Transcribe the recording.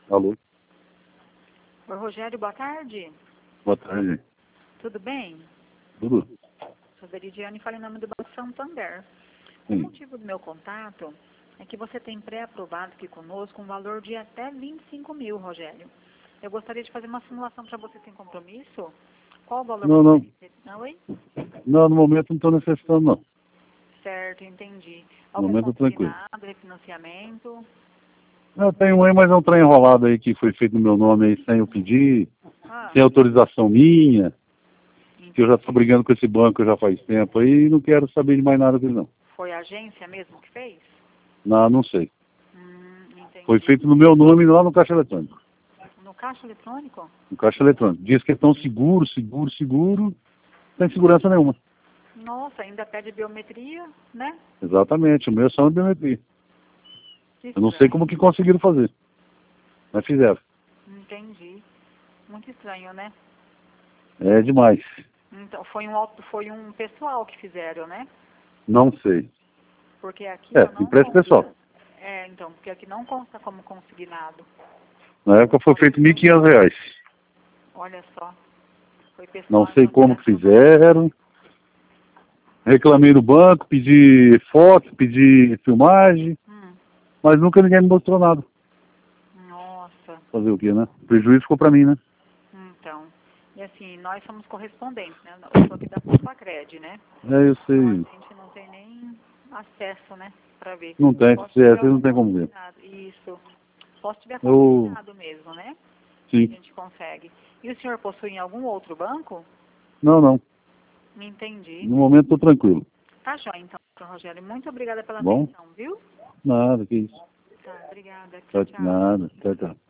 Alô? Oi, Rogério, boa tarde. Boa tarde. Tudo bem? Tudo? Sou Veridiane, falo em nome do Banco Santander. O Sim. motivo do meu contato é que você tem pré-aprovado aqui conosco um valor de até 25 mil, Rogério. Eu gostaria de fazer uma simulação para você sem compromisso. Qual o valor Não. você... Não, oi? Não, no momento não estou necessitando, não. Certo, entendi. No Algum momento tranquilo. consignado, refinanciamento? Eu tenho um aí, mas é um trem enrolado aí que foi feito no meu nome aí sem eu pedir, Ah, sem autorização minha, que eu já estou entendi. brigando com esse banco já faz tempo aí e não quero saber de mais nada dele, não. Foi a agência mesmo que fez? Não sei. Foi Entendi. feito no meu nome lá no caixa eletrônico. No caixa eletrônico? No caixa eletrônico. Diz que é tão seguro, sem segurança nenhuma. Nossa, ainda pede biometria, né? Exatamente, o meu é só uma biometria. Que Eu não sei estranho. como que conseguiram fazer, mas fizeram. Entendi. Muito estranho, né? É demais. Então, foi um pessoal que fizeram, né? Não sei. Porque aqui É, ó, não empresta pessoal. consta. É, então, porque aqui não consta como consignado. Na época foi feito R$ 1.500. Olha só. Foi Não pessoal sei então como que pré-aprovado. fizeram. Reclamei no banco, pedi foto, pedi filmagem, Hum, mas nunca ninguém me mostrou nada. nossa. Fazer o quê, né? O prejuízo ficou pra mim, né? Então. E assim, nós somos correspondentes, né? Eu sou aqui da Compacred, né? É, eu Então a sei. gente não tem nem acesso, né? Pra ver. Não tem, Posso se é, tiver você não algum tem como ver. consignado. Isso. Posso tiver Eu, consignado mesmo, né? A sim. gente consegue. E o senhor possui em algum outro banco? Não. Entendi. No momento tô tranquilo. Tá jóia, então, Dr. Rogério. Muito obrigada pela Bom? atenção, viu? Nada, que isso. Tá, obrigada. Tchau, tchau. Nada. Tchau.